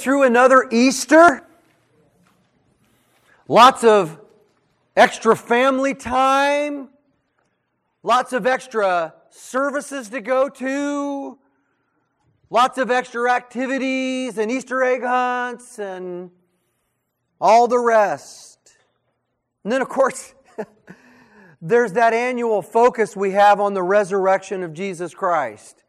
through another Easter. Lots of extra family time. Lots of extra services to go to. Lots of extra activities and Easter egg hunts and all the rest. And then, of course, there's that annual focus we have on the resurrection of Jesus Christ.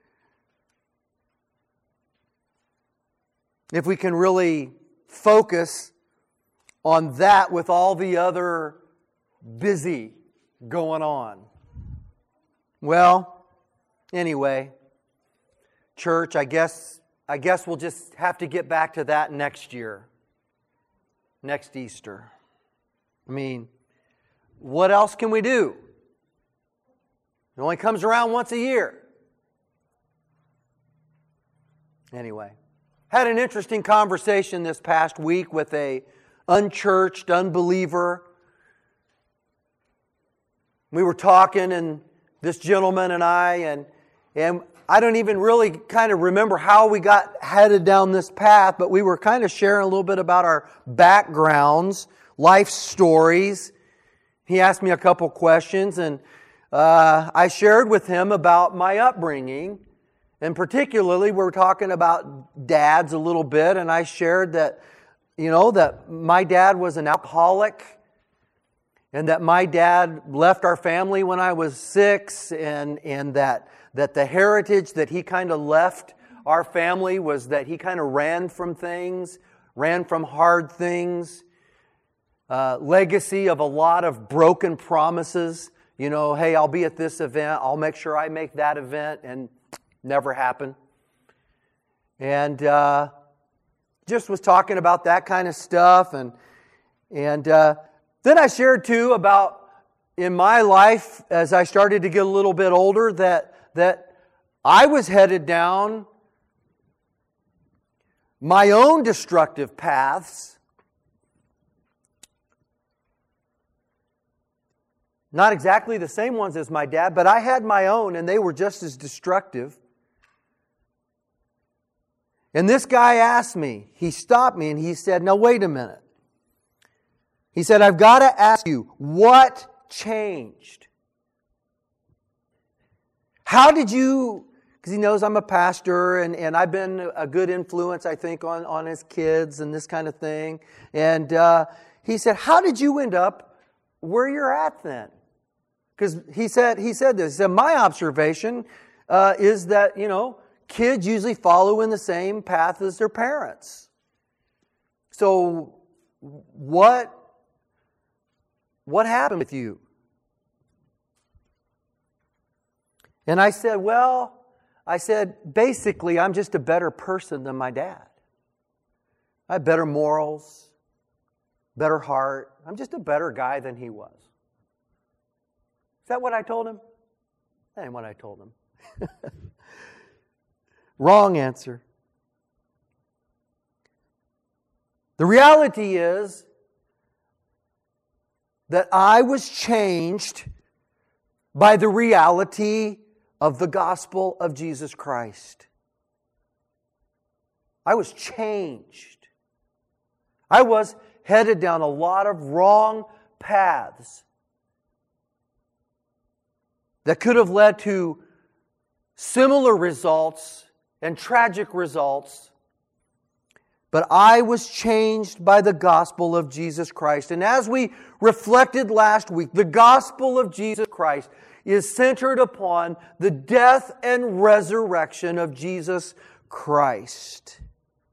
If we can really focus on that with all the other busy going on. Well, anyway, church, I guess we'll just have to get back to that next year. Next Easter. I mean, what else can we do? It only comes around once a year. Anyway, had an interesting conversation this past week with a unchurched unbeliever. We were talking, and this gentleman and I, and I don't even really kind of remember how we got headed down this path, but we were kind of sharing a little bit about our backgrounds, life stories. He asked me a couple questions, and I shared with him about my upbringing. And particularly, we were talking about dads a little bit, and I shared that, that my dad was an alcoholic, and that my dad left our family when I was 6, and that the heritage that he kind of left our family was that he kind of ran from things, ran from hard things, legacy of a lot of broken promises. Hey, I'll be at this event, I'll make sure I make that event, and never happened. And just was talking about that kind of stuff. And then I shared too about in my life, as I started to get a little bit older, that I was headed down my own destructive paths. Not exactly the same ones as my dad, but I had my own, and they were just as destructive. And this guy asked me, he stopped me, and he said, "Now wait a minute." He said, "I've got to ask you, what changed? How did you," because he knows I'm a pastor, and I've been a good influence, I think, on his kids and this kind of thing. And he said, "How did you end up where you're at then?" Because he said this. He said, "My observation is that, kids usually follow in the same path as their parents. So what happened with you?" And I said, basically, I'm just a better person than my dad. I have better morals, better heart. I'm just a better guy than he was. Is that what I told him? That ain't what I told him. Wrong answer. The reality is that I was changed by the reality of the gospel of Jesus Christ. I was changed. I was headed down a lot of wrong paths that could have led to similar results and tragic results. But I was changed by the gospel of Jesus Christ. And as we reflected last week, the gospel of Jesus Christ is centered upon the death and resurrection of Jesus Christ.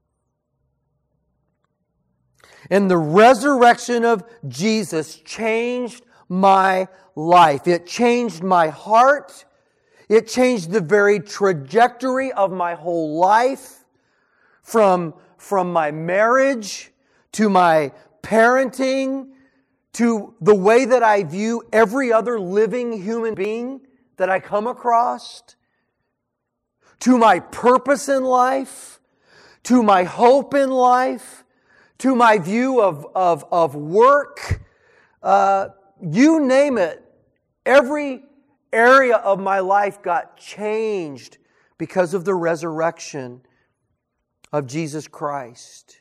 And the resurrection of Jesus changed my life. It changed my heart. It changed the very trajectory of my whole life, from my marriage to my parenting to the way that I view every other living human being that I come across, to my purpose in life, to my hope in life, to my view of work. You name it, every area of my life got changed because of the resurrection of Jesus Christ.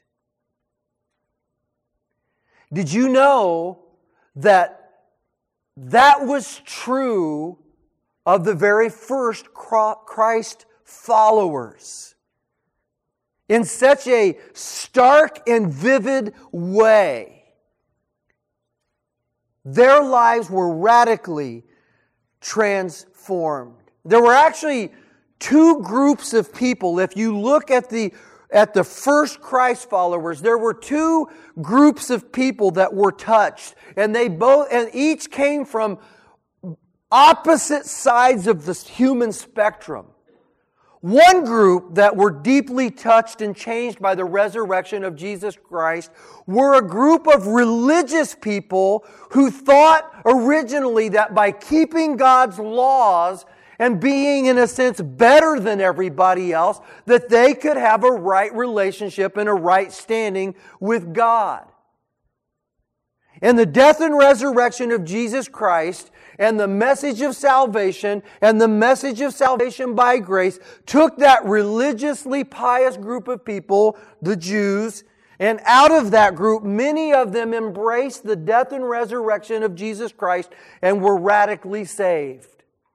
Did you know that was true of the very first Christ followers? In such a stark and vivid way. Their lives were radically transformed. There were actually two groups of people. If you look at the first Christ followers, there were two groups of people that were touched, and each came from opposite sides of the human spectrum. One group that were deeply touched and changed by the resurrection of Jesus Christ were a group of religious people who thought originally that by keeping God's laws and being, in a sense, better than everybody else, that they could have a right relationship and a right standing with God. And the death and resurrection of Jesus Christ and the message of salvation and the message of salvation by grace took that religiously pious group of people, the Jews, and out of that group, many of them embraced the death and resurrection of Jesus Christ and were radically saved.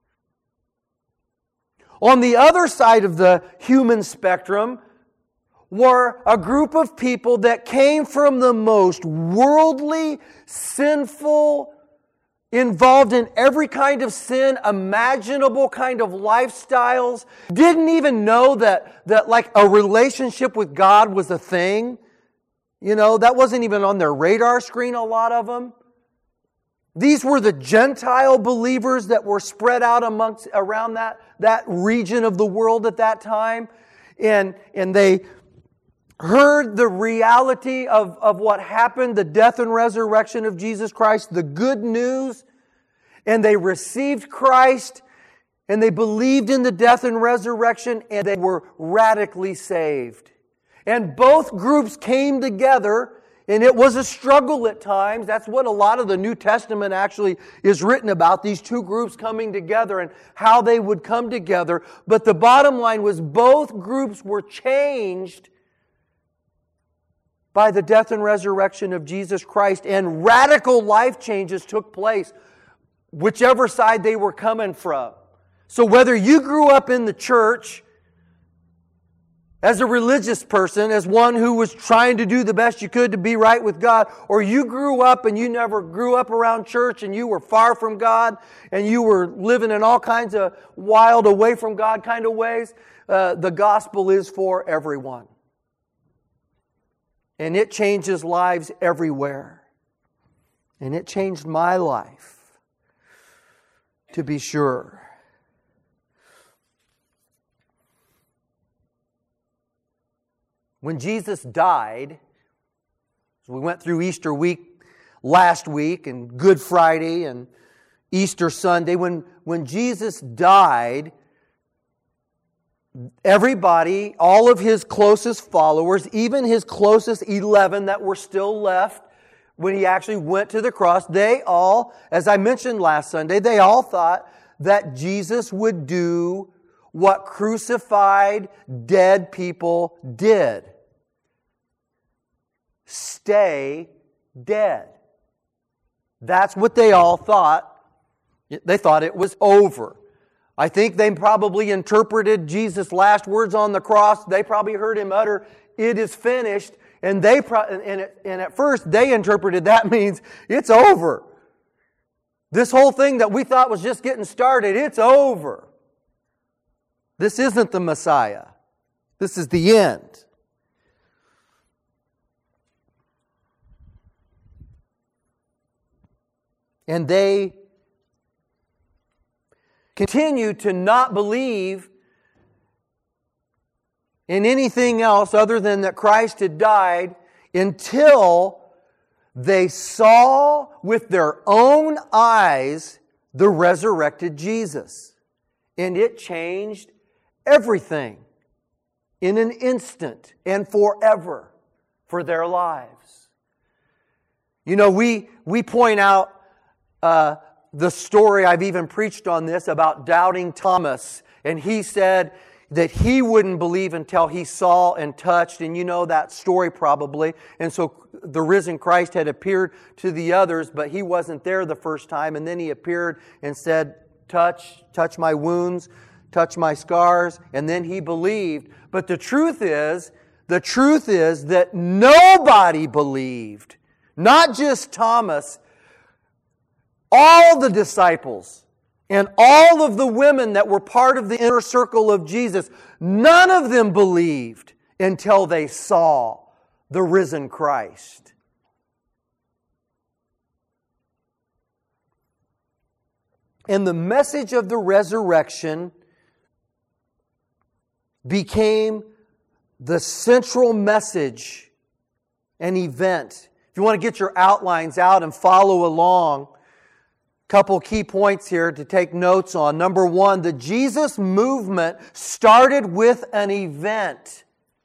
On the other side of the human spectrum were a group of people that came from the most worldly, sinful, involved in every kind of sin, imaginable kind of lifestyles, didn't even know that like a relationship with God was a thing. You know, that wasn't even on their radar screen, a lot of them. These were the Gentile believers that were spread out around that region of the world at that time. And they heard the reality of what happened, the death and resurrection of Jesus Christ, the good news, and they received Christ, and they believed in the death and resurrection, and they were radically saved. And both groups came together, and it was a struggle at times. That's what a lot of the New Testament actually is written about, these two groups coming together and how they would come together. But the bottom line was both groups were changed by the death and resurrection of Jesus Christ, and radical life changes took place, whichever side they were coming from. So whether you grew up in the church as a religious person, as one who was trying to do the best you could to be right with God, or you grew up and you never grew up around church and you were far from God and you were living in all kinds of wild, away from God kind of ways, the gospel is for everyone. And it changes lives everywhere. And it changed my life, to be sure. When Jesus died, so we went through Easter week last week, and Good Friday, and Easter Sunday. When Jesus died, everybody, all of His closest followers, even His closest 11 that were still left when He actually went to the cross, they all, as I mentioned last Sunday, they all thought that Jesus would do what crucified, dead people did. Stay dead. That's what they all thought. They thought it was over. I think they probably interpreted Jesus' last words on the cross. They probably heard Him utter, "It is finished." And at first they interpreted that means it's over. This whole thing that we thought was just getting started, it's over. This isn't the Messiah. This is the end. And they continue to not believe in anything else other than that Christ had died until they saw with their own eyes the resurrected Jesus. And it changed everything in an instant and forever for their lives. You know, we point out the story, I've even preached on this, about doubting Thomas. And he said, that he wouldn't believe until he saw and touched, and you know that story probably. And so the risen Christ had appeared to the others, but he wasn't there the first time. And then he appeared and said, touch my wounds, touch my scars. And then he believed. But the truth is that nobody believed. Not just Thomas, all the disciples and all of the women that were part of the inner circle of Jesus, none of them believed until they saw the risen Christ. And the message of the resurrection became the central message and event. If you want to get your outlines out and follow along, couple key points here to take notes on. Number one, the Jesus movement started with an event.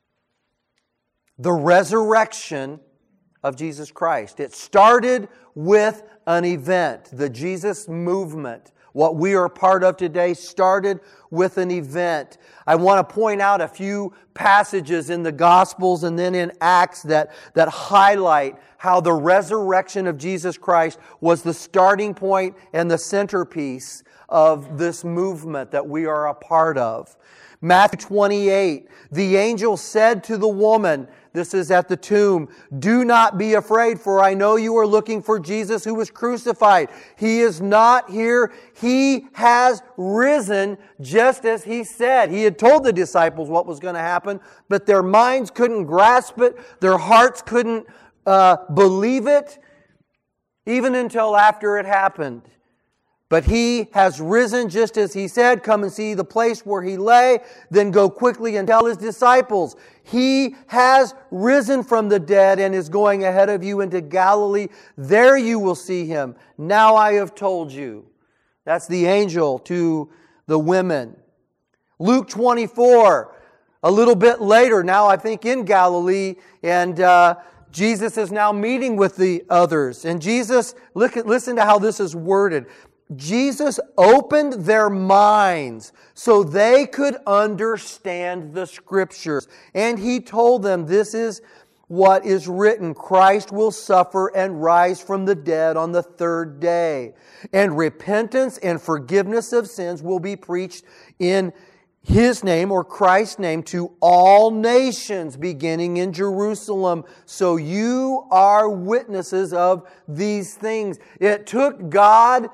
The resurrection of Jesus Christ. It started with an event. The Jesus movement, what we are part of today, started with an event. I want to point out a few passages in the Gospels and then in Acts that highlight how the resurrection of Jesus Christ was the starting point and the centerpiece of this movement that we are a part of. Matthew 28, the angel said to the woman, this is at the tomb, "Do not be afraid, for I know you are looking for Jesus who was crucified. He is not here. He has risen just as He said." He had told the disciples what was going to happen, but their minds couldn't grasp it. Their hearts couldn't believe it, even until after it happened. But He has risen just as He said. Come and see the place where He lay. Then go quickly and tell His disciples, He has risen from the dead and is going ahead of you into Galilee. There you will see Him. Now I have told you. That's the angel to the women. Luke 24, a little bit later, now I think in Galilee, and Jesus is now meeting with the others. And Jesus, listen to how this is worded. Jesus opened their minds so they could understand the Scriptures. And He told them, this is what is written, Christ will suffer and rise from the dead on the third day. And repentance and forgiveness of sins will be preached in His name, or Christ's name, to all nations, beginning in Jerusalem. So you are witnesses of these things. It took God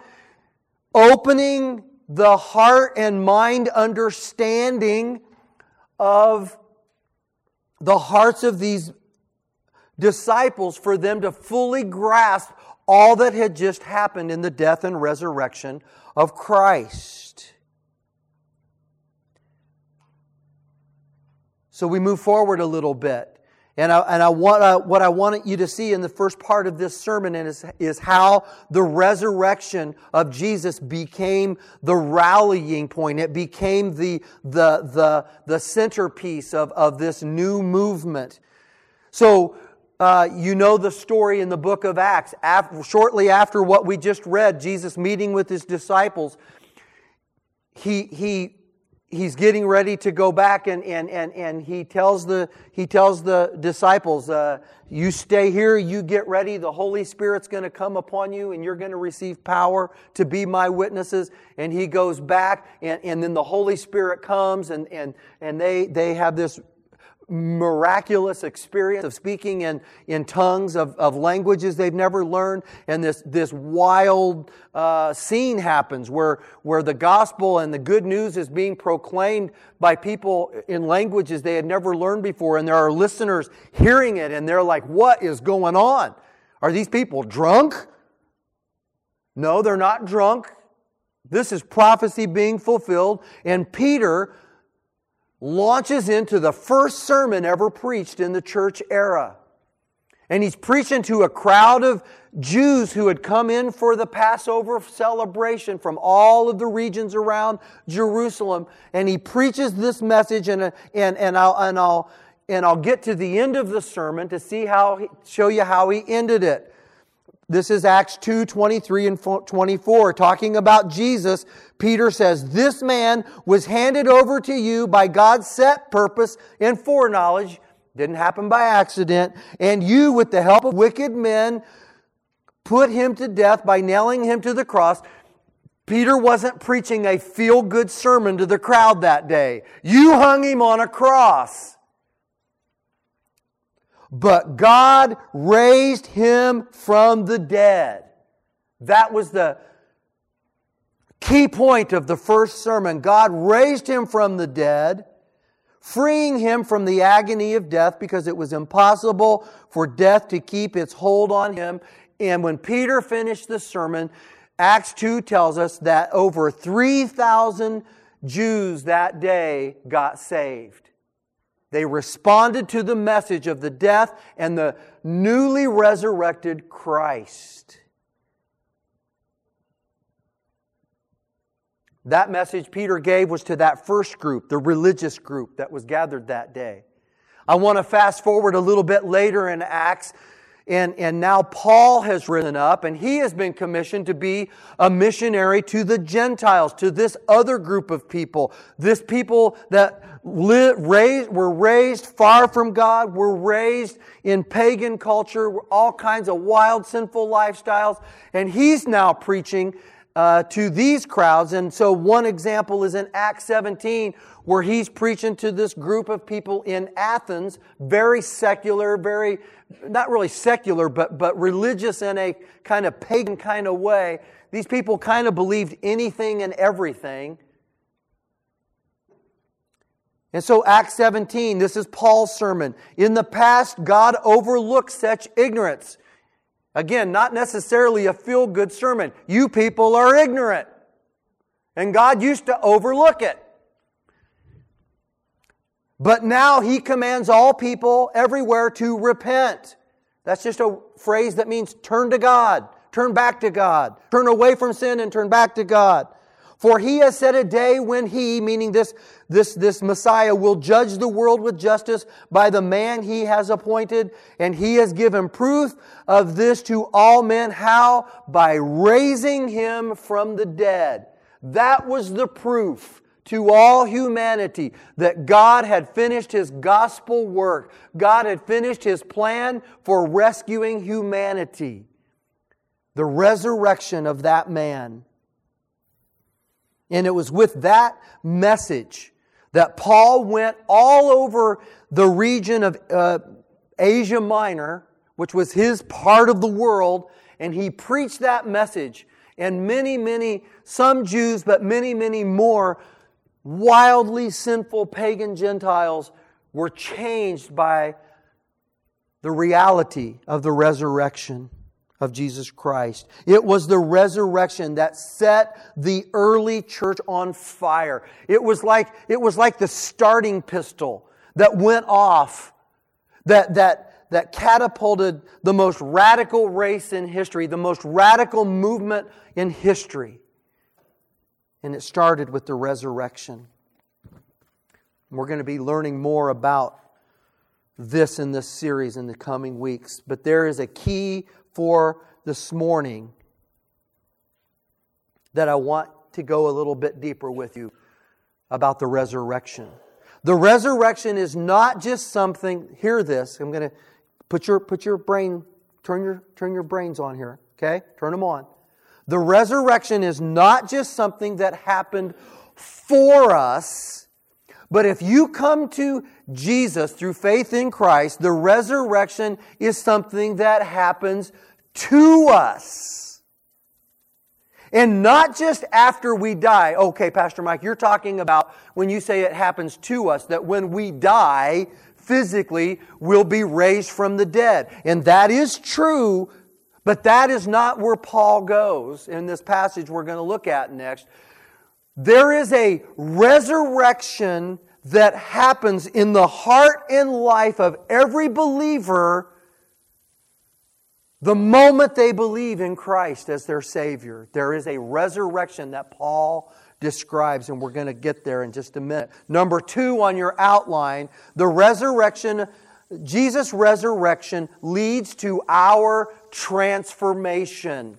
opening the heart and mind understanding of the hearts of these disciples for them to fully grasp all that had just happened in the death and resurrection of Christ. So we move forward a little bit. And what I want you to see in the first part of this sermon is how the resurrection of Jesus became the rallying point. It became the centerpiece of this new movement. So you know the story in the book of Acts. Shortly after what we just read, Jesus meeting with His disciples, He's getting ready to go back and He tells the disciples, you stay here, you get ready, the Holy Spirit's going to come upon you and you're going to receive power to be my witnesses. And He goes back and then the Holy Spirit comes and they have this miraculous experience of speaking in tongues of languages they've never learned, and this wild scene happens where the gospel and the good news is being proclaimed by people in languages they had never learned before, and there are listeners hearing it and they're like, what is going on? Are these people drunk? No, they're not drunk. This is prophecy being fulfilled, and Peter launches into the first sermon ever preached in the church era. And he's preaching to a crowd of Jews who had come in for the Passover celebration from all of the regions around Jerusalem. And he preaches this message, and I'll get to the end of the sermon to show you how he ended it. This is Acts 2, 23 and 24. Talking about Jesus, Peter says, "This man was handed over to you by God's set purpose and foreknowledge." Didn't happen by accident. "And you, with the help of wicked men, put him to death by nailing him to the cross." Peter wasn't preaching a feel-good sermon to the crowd that day. You hung him on a cross. But God raised him from the dead. That was the key point of the first sermon. God raised him from the dead, freeing him from the agony of death because it was impossible for death to keep its hold on him. And when Peter finished the sermon, Acts 2 tells us that over 3,000 Jews that day got saved. They responded to the message of the death and the newly resurrected Christ. That message Peter gave was to that first group, the religious group that was gathered that day. I want to fast forward a little bit later in Acts, and now Paul has risen up, and he has been commissioned to be a missionary to the Gentiles, to this other group of people. This people that were raised far from God, were raised in pagan culture, all kinds of wild, sinful lifestyles, and he's now preaching to these crowds. And so one example is in Acts 17, where he's preaching to this group of people in Athens, very secular, very, not really secular, but religious in a kind of pagan kind of way. These people kind of believed anything and everything. And so Acts 17, this is Paul's sermon. "In the past, God overlooked such ignorance." Again, not necessarily a feel-good sermon. You people are ignorant. And God used to overlook it. "But now He commands all people everywhere to repent." That's just a phrase that means turn to God, turn back to God, turn away from sin and turn back to God. "For He has set a day when He," meaning this Messiah, "will judge the world with justice by the man He has appointed. And He has given proof of this to all men." How? By raising Him from the dead. That was the proof to all humanity that God had finished His gospel work. God had finished His plan for rescuing humanity. The resurrection of that man. And it was with that message that Paul went all over the region of Asia Minor, which was his part of the world, and he preached that message. And many, some Jews, but many more wildly sinful pagan Gentiles were changed by the reality of the resurrection of Jesus Christ. It was the resurrection that set the early church on fire. It was like the starting pistol that went off, that catapulted the most radical race in history, the most radical movement in history. And it started with the resurrection. We're going to be learning more about this in this series in the coming weeks. But there is a key for this morning that I want to go a little bit deeper with you about the resurrection. The resurrection is not just something, hear this, I'm going to put your brain, turn your brains on here, okay? Turn them on. The resurrection is not just something that happened for us, but if you come to Jesus through faith in Christ, the resurrection is something that happens to us. And not just after we die. Okay, Pastor Mike, you're talking about when you say it happens to us, that when we die, physically, we'll be raised from the dead. And that is true, but that is not where Paul goes in this passage we're going to look at next. There is a resurrection that happens in the heart and life of every believer the moment they believe in Christ as their Savior. There is a resurrection that Paul describes, and we're going to get there in just a minute. Number 2 on your outline, the resurrection Jesus' resurrection leads to our transformation.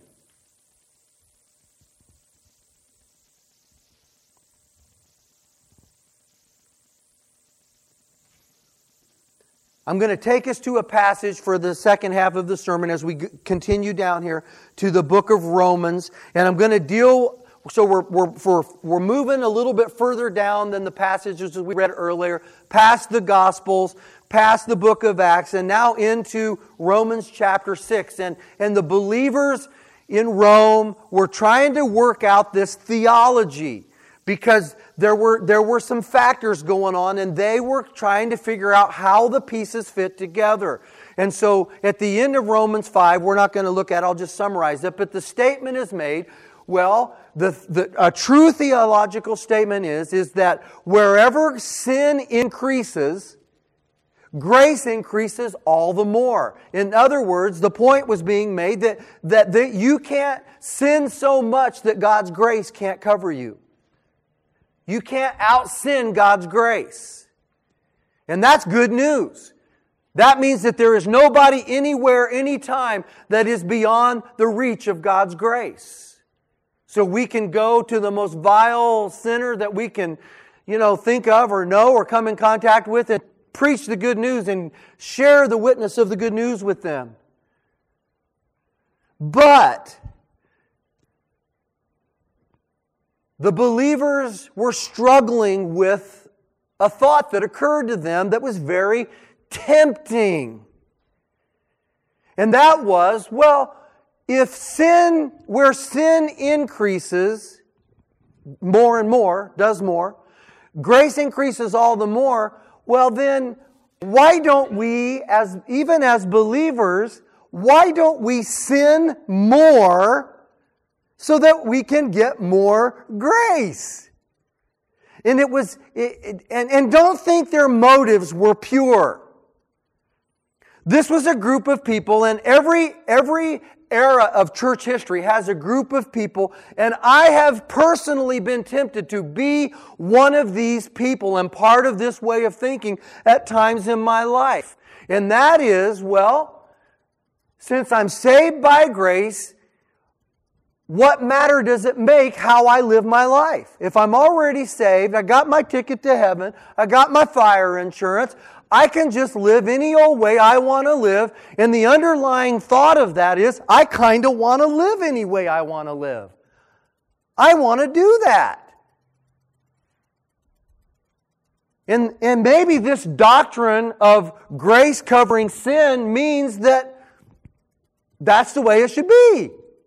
I'm going to take us to a passage for the second half of the sermon as we continue down here to the book of Romans. And I'm going to deal, so we're moving a little bit further down than the passages we read earlier, past the Gospels, past the book of Acts, and now into Romans chapter 6. And the believers in Rome were trying to work out this theology, because there were some factors going on, and they were trying to figure out how the pieces fit together. And so at the end of Romans 5, we're not going to look at it, I'll just summarize it, but the statement is made, well, a true theological statement is that wherever sin increases, grace increases all the more. In other words, the point was being made that you can't sin so much that God's grace can't cover you. You can't out-sin God's grace. And that's good news. That means that there is nobody anywhere, anytime that is beyond the reach of God's grace. So we can go to the most vile sinner that we can, think of or know or come in contact with and preach the good news and share the witness of the good news with them. But the believers were struggling with a thought that occurred to them that was very tempting. And that was, if where sin increases more and more, does more, grace increases all the more, then why don't we, even as believers, why don't we sin more so that we can get more grace? And and don't think their motives were pure. This was a group of people, and every era of church history has a group of people, and I have personally been tempted to be one of these people and part of this way of thinking at times in my life. And that is, since I'm saved by grace, what matter does it make how I live my life? If I'm already saved, I got my ticket to heaven, I got my fire insurance, I can just live any old way I want to live. And the underlying thought of that is, I kind of want to live any way I want to live. I want to do that. And maybe this doctrine of grace covering sin means that that's the way it should be.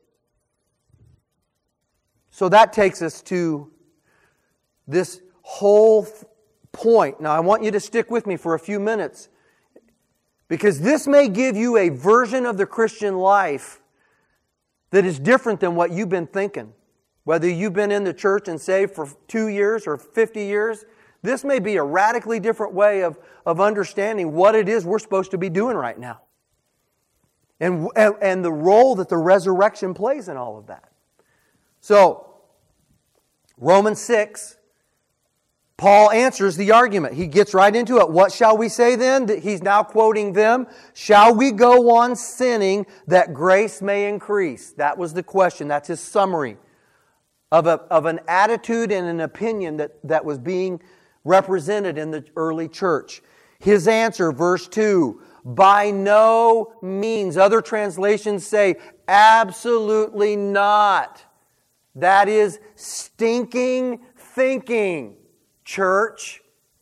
So that takes us to this whole point. Now I want you to stick with me for a few minutes, because this may give you a version of the Christian life that is different than what you've been thinking. Whether you've been in the church and saved for 2 years or 50 years, this may be a radically different way of understanding what it is we're supposed to be doing right now. And the role that the resurrection plays in all of that. So, Romans 6, Paul answers the argument. He gets right into it. What shall we say then? He's now quoting them. Shall we go on sinning that grace may increase? That was the question. That's his summary of an attitude and an opinion that was being represented in the early church. His answer, verse 2, by no means. Other translations say, absolutely not. That is stinking thinking, church.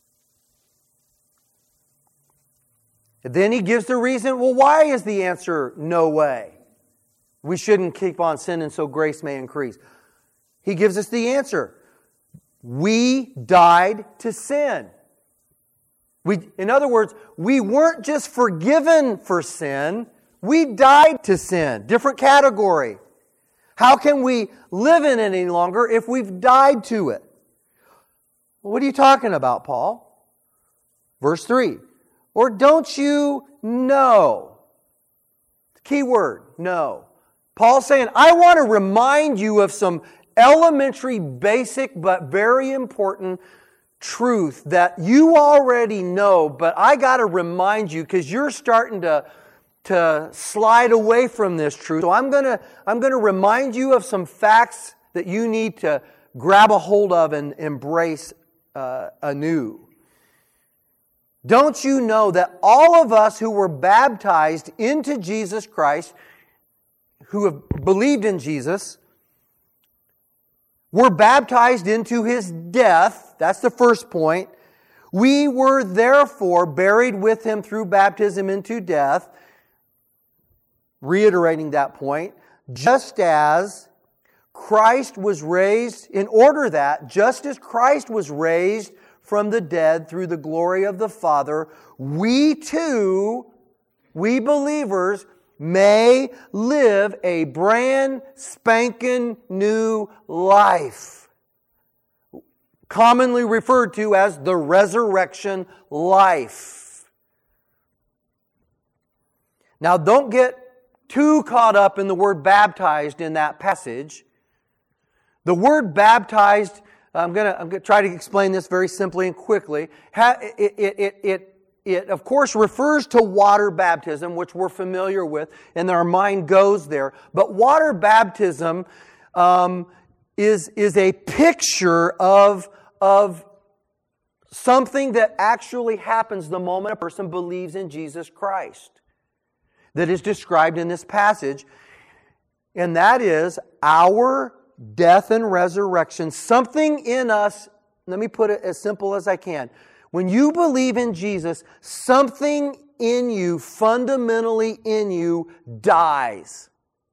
Then he gives the reason. Why is the answer no way? We shouldn't keep on sinning so grace may increase. He gives us the answer. We died to sin. In other words, we weren't just forgiven for sin, we died to sin. Different category. How can we live in it any longer if we've died to it? What are you talking about, Paul? Verse 3. Or don't you know? Key word, know. Paul's saying, I want to remind you of some elementary, basic, but very important truth that you already know, but I got to remind you because you're starting to slide away from this truth. So I'm going to remind you of some facts that you need to grab a hold of and embrace anew. Don't you know that all of us who were baptized into Jesus Christ, who have believed in Jesus, were baptized into His death? That's the first point. We were therefore buried with Him through baptism into death. Reiterating that point, just as Christ was raised, just as Christ was raised from the dead through the glory of the Father, we too, we believers, may live a brand spanking new life, commonly referred to as the resurrection life. Now, don't get too caught up in the word baptized in that passage. The word baptized, I'm going to try to explain this very simply and quickly. It of course refers to water baptism, which we're familiar with, and our mind goes there. But water baptism is a picture of something that actually happens the moment a person believes in Jesus Christ, that is described in this passage, and that is our death and resurrection. Something in us, let me put it as simple as I can. When you believe in Jesus, something in you, fundamentally in you, dies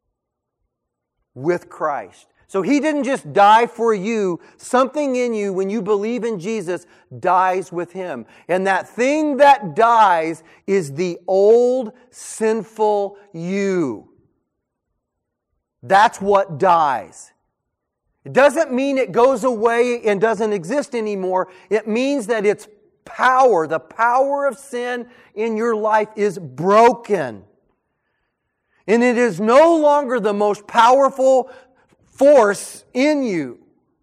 with Christ. So He didn't just die for you. Something in you, when you believe in Jesus, dies with Him. And that thing that dies is the old, sinful you. That's what dies. It doesn't mean it goes away and doesn't exist anymore. It means that its power, the power of sin in your life, is broken. And it is no longer the most powerful force in you.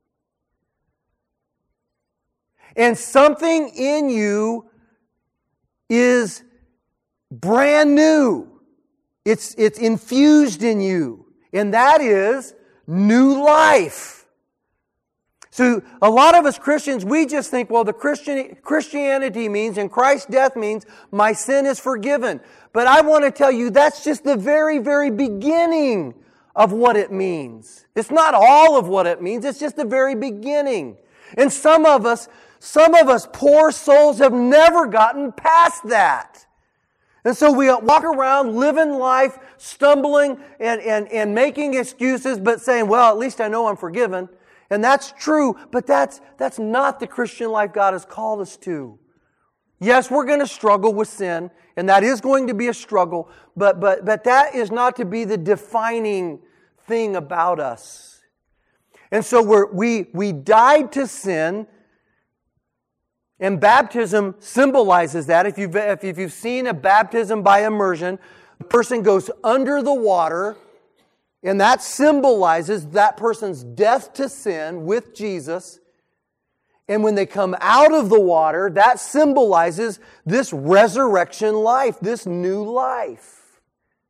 And something in you is brand new. It's infused in you. And that is new life. So a lot of us Christians, we just think, well, the Christianity means, and Christ's death means, my sin is forgiven. But I want to tell you, that's just the very, very beginning of what it means. It's not all of what it means, it's just the very beginning. And some of us poor souls have never gotten past that. And so we walk around living life, stumbling and making excuses, but saying, well, at least I know I'm forgiven. And that's true, but that's not the Christian life God has called us to. Yes, we're going to struggle with sin, and that is going to be a struggle, but that is not to be the defining thing about us. And so we died to sin, and baptism symbolizes that. If you've seen a baptism by immersion, the person goes under the water, and that symbolizes that person's death to sin with Jesus. And when they come out of the water, that symbolizes this resurrection life, this new life.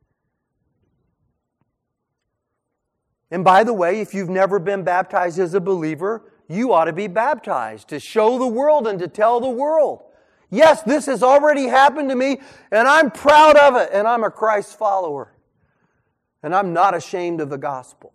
And by the way, if you've never been baptized as a believer, you ought to be baptized to show the world and to tell the world, yes, this has already happened to me, and I'm proud of it, and I'm a Christ follower. And I'm not ashamed of the gospel.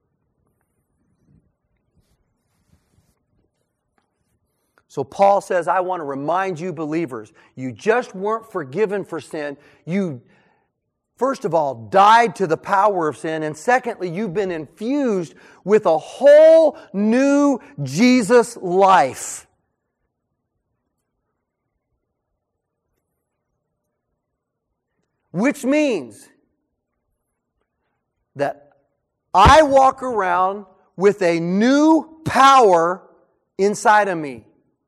So Paul says, I want to remind you believers, you just weren't forgiven for sin. You, first of all, died to the power of sin. And secondly, you've been infused with a whole new Jesus life. Which means that I walk around with a new power inside of me.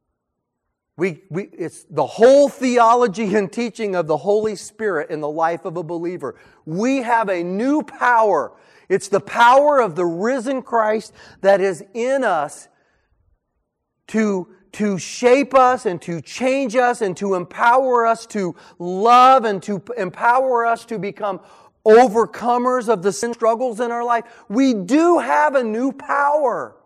It's the whole theology and teaching of the Holy Spirit in the life of a believer. We have a new power. It's the power of the risen Christ that is in us to to shape us and to change us and to empower us to love and to empower us to become overcomers of the sin struggles in our life. We do have a new power.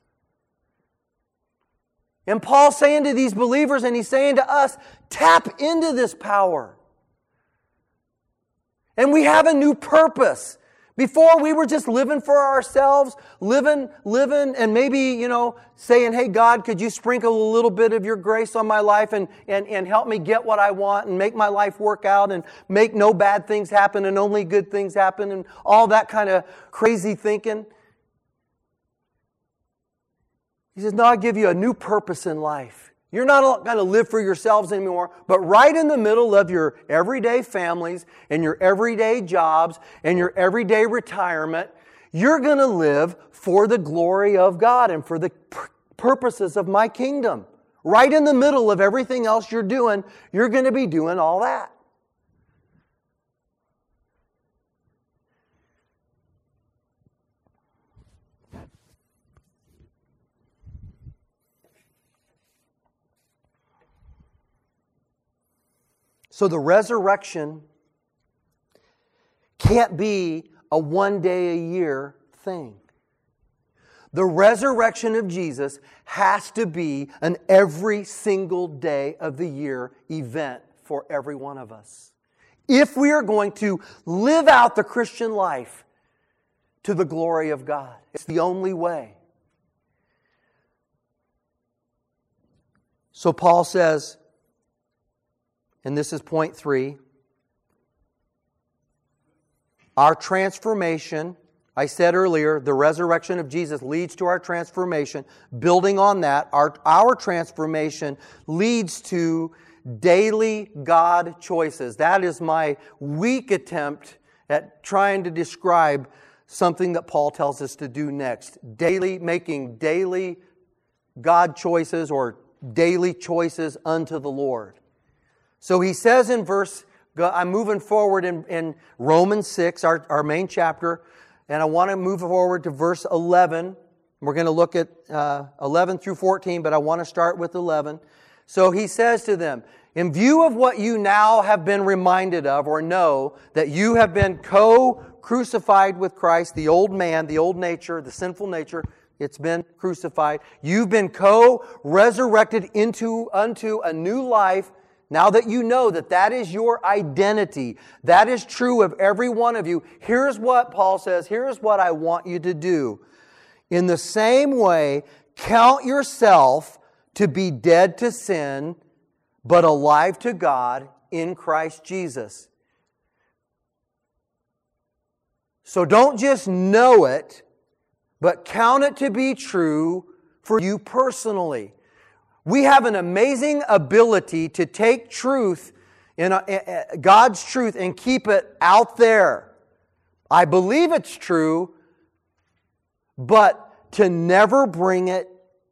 And Paul's saying to these believers, and he's saying to us, tap into this power. And we have a new purpose. Before we were just living for ourselves, living, and maybe, saying, hey, God, could you sprinkle a little bit of your grace on my life and help me get what I want and make my life work out and make no bad things happen and only good things happen and all that kind of crazy thinking. He says, no, I give you a new purpose in life. You're not going to live for yourselves anymore, but right in the middle of your everyday families and your everyday jobs and your everyday retirement, you're going to live for the glory of God and for the purposes of my kingdom. Right in the middle of everything else you're doing, you're going to be doing all that. So the resurrection can't be a one-day-a-year thing. The resurrection of Jesus has to be an every single day of the year event for every one of us. If we are going to live out the Christian life to the glory of God, it's the only way. So Paul says, and this is point 3. Our transformation, I said earlier, the resurrection of Jesus leads to our transformation. Building on that, our transformation leads to daily God choices. That is my weak attempt at trying to describe something that Paul tells us to do next. Making daily God choices or daily choices unto the Lord. So he says in I'm moving forward in Romans 6, our main chapter, and I want to move forward to verse 11. We're going to look at 11 through 14, but I want to start with 11. So he says to them, in view of what you now have been reminded of or know, that you have been co-crucified with Christ, the old man, the old nature, the sinful nature, it's been crucified. You've been co-resurrected unto a new life. Now that you know that is your identity, that is true of every one of you, here's what Paul says, here's what I want you to do. In the same way, count yourself to be dead to sin, but alive to God in Christ Jesus. So don't just know it, but count it to be true for you personally. We have an amazing ability to take truth, God's truth, and keep it out there. I believe it's true, but to never bring it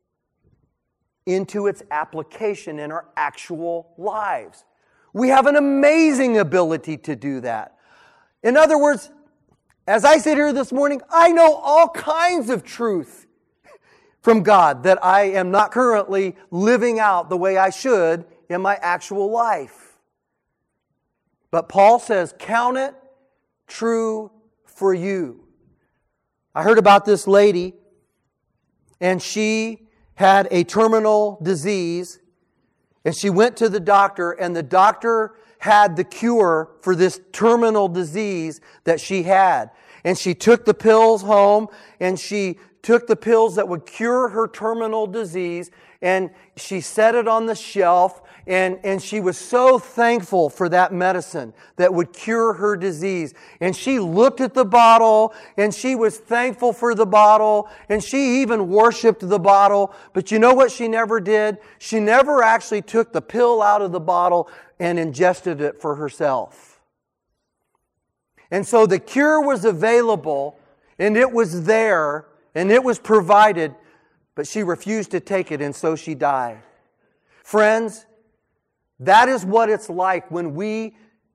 into its application in our actual lives. We have an amazing ability to do that. In other words, as I sit here this morning, I know all kinds of truth from God that I am not currently living out the way I should in my actual life. But Paul says, count it true for you. I heard about this lady, and she had a terminal disease, and she went to the doctor, and the doctor had the cure for this terminal disease that she had. And she took the pills home, and she took the pills that would cure her terminal disease, and she set it on the shelf, and she was so thankful for that medicine that would cure her disease. And she looked at the bottle, and she was thankful for the bottle, and she even worshiped the bottle. But you know what she never did? She never actually took the pill out of the bottle and ingested it for herself. And so the cure was available, and it was there, and it was provided, but she refused to take it, and so she died. Friends, that is what it's like when we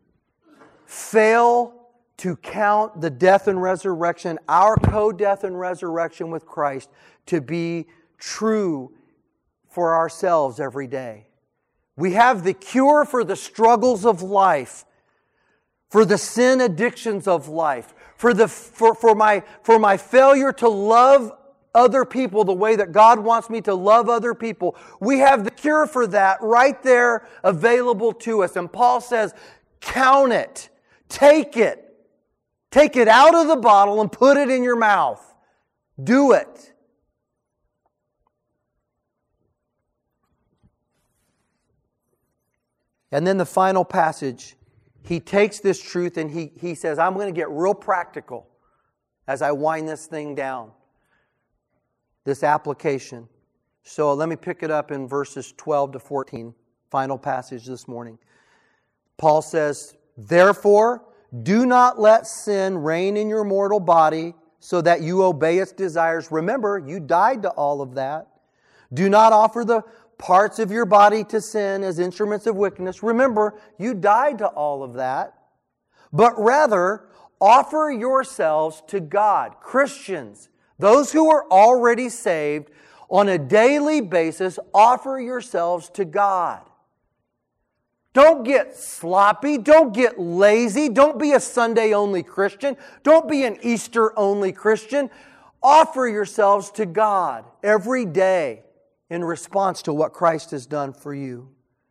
fail to count the death and resurrection, our co-death and resurrection with Christ, to be true for ourselves every day. We have the cure for the struggles of life, for the sin addictions of life, for my failure to love other people the way that God wants me to love other people. We have the cure for that right there available to us. And Paul says, count it. Take it. Take it out of the bottle and put it in your mouth. Do it. And then the final passage, he takes this truth and he says, I'm going to get real practical as I wind this thing down. This application. So let me pick it up in verses 12 to 14, final passage this morning. Paul says, therefore, do not let sin reign in your mortal body so that you obey its desires. Remember, you died to all of that. Do not offer the parts of your body to sin as instruments of wickedness. Remember, you died to all of that. But rather, offer yourselves to God. Christians, those who are already saved, on a daily basis, offer yourselves to God. Don't get sloppy. Don't get lazy. Don't be a Sunday-only Christian. Don't be an Easter-only Christian. Offer yourselves to God every day in response to what Christ has done for you.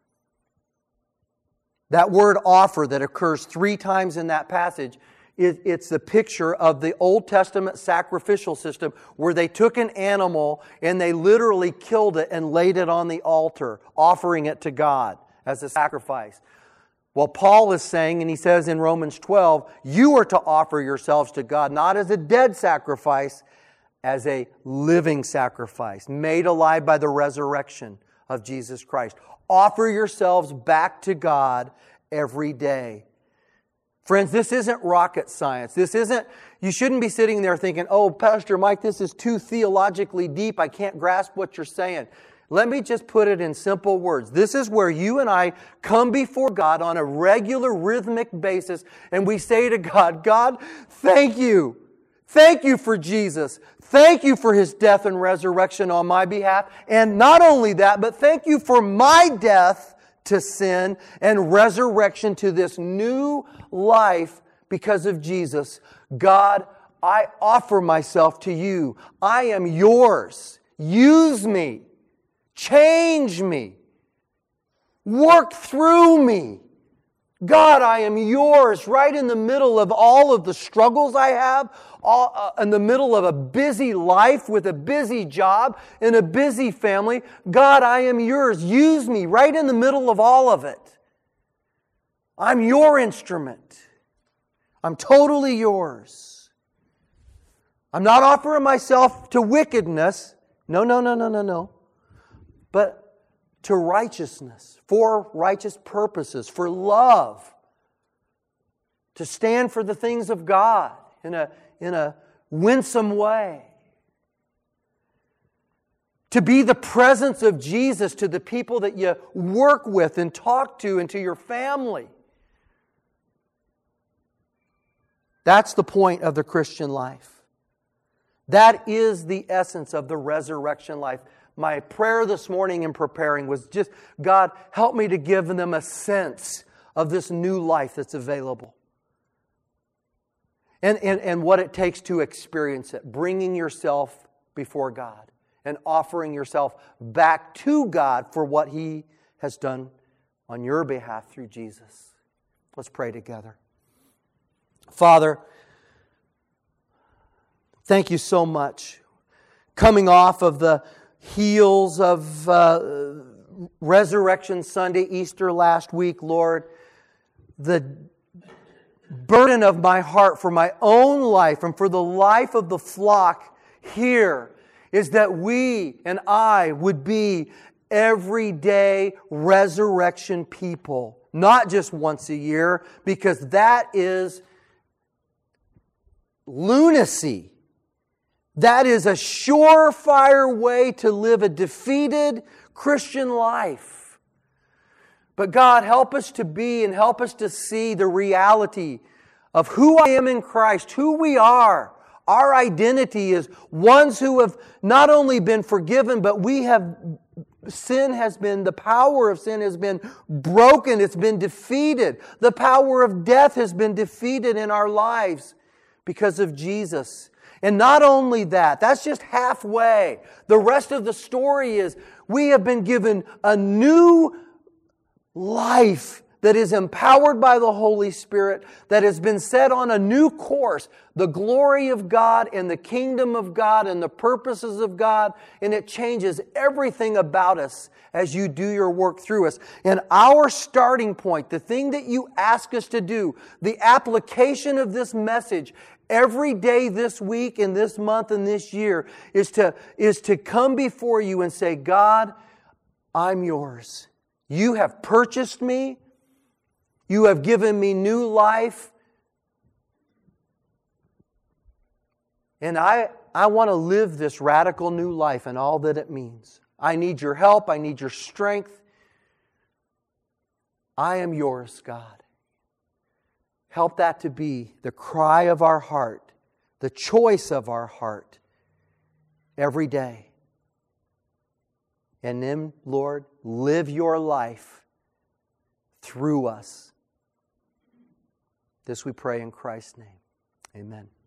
That word offer that occurs 3 times in that passage, it's the picture of the Old Testament sacrificial system where they took an animal and they literally killed it and laid it on the altar, offering it to God as a sacrifice. Well, Paul is saying, and he says in Romans 12, you are to offer yourselves to God not as a dead sacrifice, as a living sacrifice, made alive by the resurrection of Jesus Christ. Offer yourselves back to God every day. Friends, this isn't rocket science. You shouldn't be sitting there thinking, oh, Pastor Mike, this is too theologically deep. I can't grasp what you're saying. Let me just put it in simple words. This is where you and I come before God on a regular rhythmic basis and we say to God, God, thank you. Thank you for Jesus. Thank you for His death and resurrection on my behalf. And not only that, but thank you for my death to sin and resurrection to this new life because of Jesus. God, I offer myself to you. I am yours. Use me. Change me. Work through me. God, I am yours right in the middle of all of the struggles I have, in the middle of a busy life with a busy job and a busy family. God, I am yours. Use me right in the middle of all of it. I'm your instrument. I'm totally yours. I'm not offering myself to wickedness. No. But to righteousness, for righteous purposes, for love, to stand for the things of God in a winsome way, to be the presence of Jesus to the people that you work with and talk to and to your family. That's the point of the Christian life. That is the essence of the resurrection life. My prayer this morning in preparing was just, God, help me to give them a sense of this new life that's available. And what it takes to experience it. Bringing yourself before God and offering yourself back to God for what He has done on your behalf through Jesus. Let's pray together. Father, thank you so much. Coming off of the heels of Resurrection Sunday, Easter last week, Lord, the burden of my heart for my own life and for the life of the flock here is that we and I would be everyday resurrection people, not just once a year, because that is lunacy. That is a surefire way to live a defeated Christian life. But God, help us to be and help us to see the reality of who I am in Christ, who we are. Our identity is ones who have not only been forgiven, but we have the power of sin has been broken. It's been defeated. The power of death has been defeated in our lives because of Jesus. And not only that, that's just halfway. The rest of the story is we have been given a new life that is empowered by the Holy Spirit, that has been set on a new course, the glory of God and the kingdom of God and the purposes of God, and it changes everything about us as you do your work through us. And our starting point, the thing that you ask us to do, the application of this message every day this week and this month and this year is to come before you and say, God, I'm yours. You have purchased me. You have given me new life. And I want to live this radical new life and all that it means. I need your help. I need your strength. I am yours, God. Help that to be the cry of our heart, the choice of our heart every day. And then, Lord, live your life through us. This we pray in Christ's name. Amen.